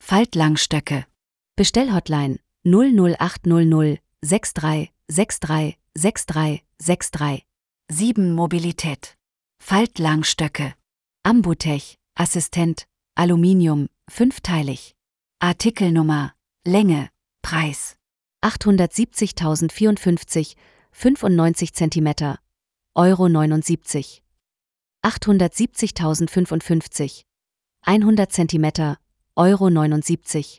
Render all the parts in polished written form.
Faltlangsstöcke. Bestellhotline 00800 63 63 63 63. 7 Mobilität. Faltlangsstöcke. Ambutech, Assistent, Aluminium, 5-teilig. Artikelnummer, Länge, Preis. 870.054, 95 cm, Euro 79. 870.055, 100 cm, Euro 79.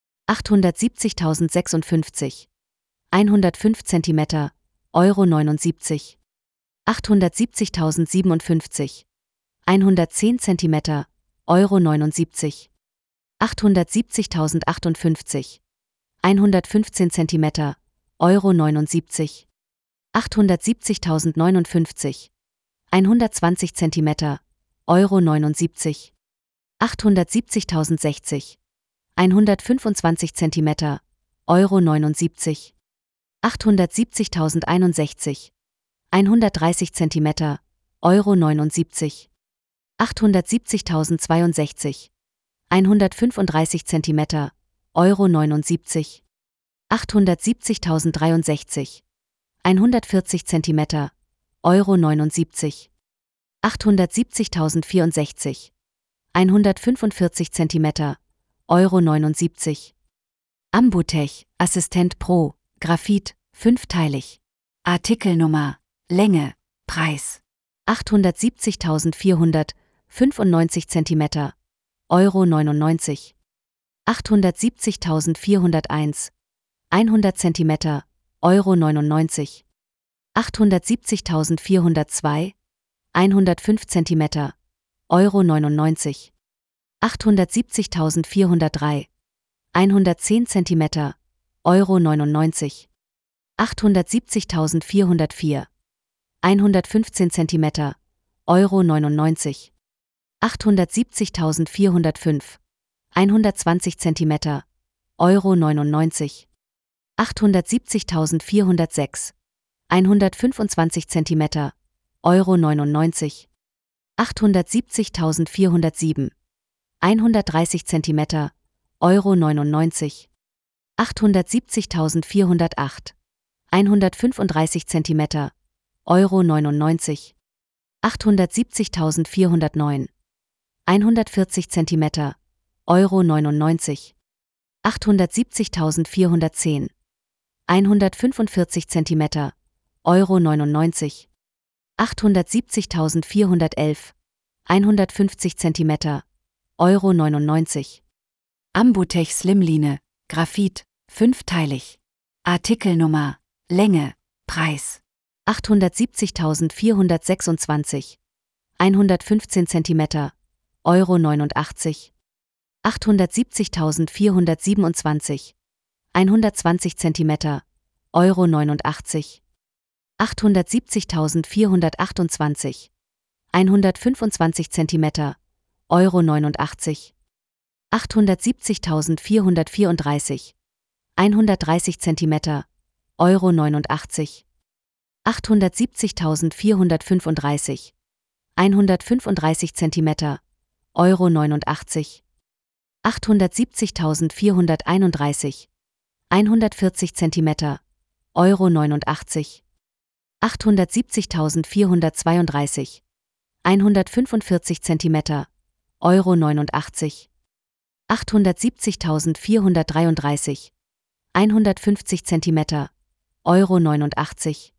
870.056, 105 cm, Euro 79. 870.057, 110 cm, Euro 79. 870.058, 115 cm, Euro 79. 870.059, 120 cm, Euro 79. 870.060, 125 cm, Euro 79. 870.061, 130 cm, Euro 79. 870.062, 135 cm, Euro 79. 870.063, 140 cm, Euro 79. 870.064, 145 cm, Euro 79. Ambutech, Assistent Pro, Graphit, 5-teilig. Artikelnummer, Länge, Preis. 870.495 cm, Euro 99. 870.401, 100 cm, Euro 99. 870.402, 105 cm, Euro 99. 870.403, 110 cm, Euro 99. 870.404, 115 cm, Euro 99. 870.405, 120 cm, Euro 99. 870.406, 125 cm, Euro 99. 870.407, 130 cm, Euro 99. 870.408, 135 cm, Euro 99. 870.409, 140 cm, Euro 99. 870.410, 145 cm, Euro 99. 870.411, 150 cm, Euro 99. Ambutech Slimline, Graphit, 5-teilig. Artikelnummer, Länge, Preis. 870.426, 115 cm, Euro 89. 870.427, 120 cm, Euro 89. 870.428, 125 cm, Euro 89. 870.434, 130 cm, Euro 89. 870.435, 135 cm, Euro 89. 870.431, 140 cm, Euro 89. 870.432, 145 cm, Euro 89. 870.433, 150 cm, Euro 89.